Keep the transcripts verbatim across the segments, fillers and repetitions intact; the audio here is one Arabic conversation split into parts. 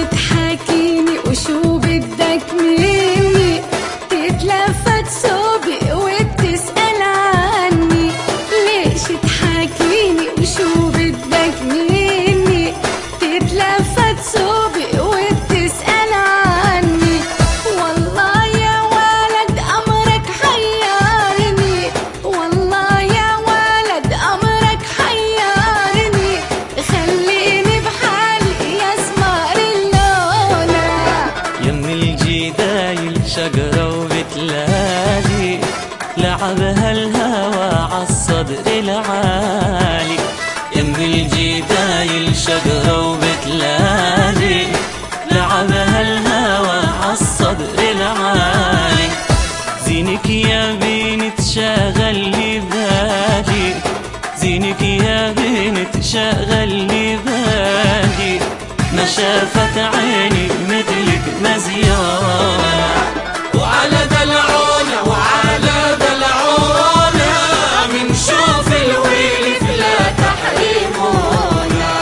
تحاكيني وشو بدك مني؟ تتلفت صوبي وبتسأل عني. ليش تحاكيني وشو بدك مني؟ تتلفت صوبي وبتسأل عني. والله يا ولد أمرك حيرني، والله يا ولد أمرك حيرني. خليني بحالي يا سمار اللونة. يم الجدايل شجرة وبتلاقي لعبها الهوى عالصدر العالي. يم الجدايل شجرة وبتلاقي لعبها الهوى عالصدر العالي. زينك يا بنت شغل لي بالي، زينك يا بنت شغل لي بالي. ما شافت عيني مثلك مزيانة. وعلى دلعونة وعلى دلعونة منشوف الويل فلا تحرمونا.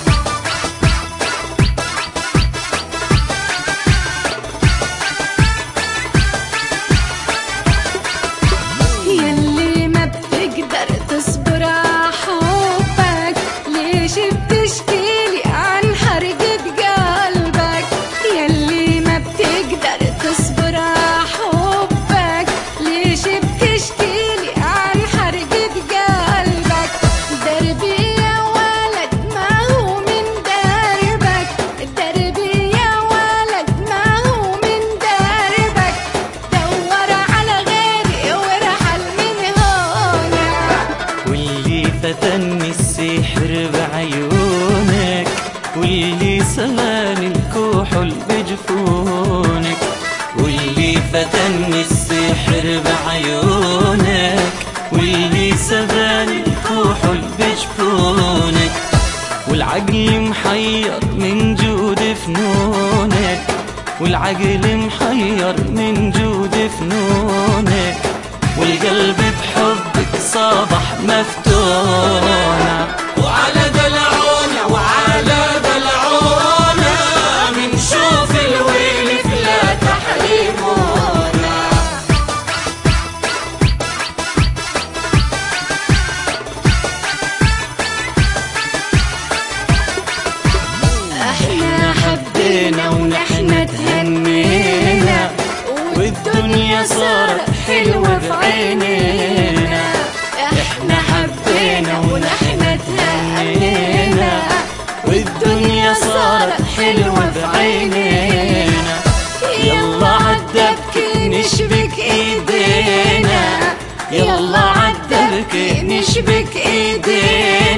يلي ما بتقدر تصبر عحبك، ليش بتشكيلي عن حرقة قلبك؟ يلي ما بتقدر تصبر عحبك، ليش بتشكيلي عن حرقة قلبك؟ دربي يا ولد ما هو من دربك، دربي يا ولد ما هو من دربك. دور على غيري وارحل من هنا. واللي فتني السحر بعيونك، واللي سماني الكحل بجفونك. واللي فتني السحر بعيونك، واللي سماني الكحل بجفونك. والعقل محير من جود فنونك، والعقل محير من جود فنونك. والقلب بحبك صبح مفتونة. وعلى دلعونة وعلى دلعونة منشوف الويل فلا تحرمونا. احنا حبينا ونحن تهنينا، والدنيا صارت حلوة بعينينا. احنا حبينا ونحن تهنينا، والدنيا صارت حلوة بعينينا. يلا عالدبكة نشبك ايدينا، يلا عالدبكة نشبك ايدينا.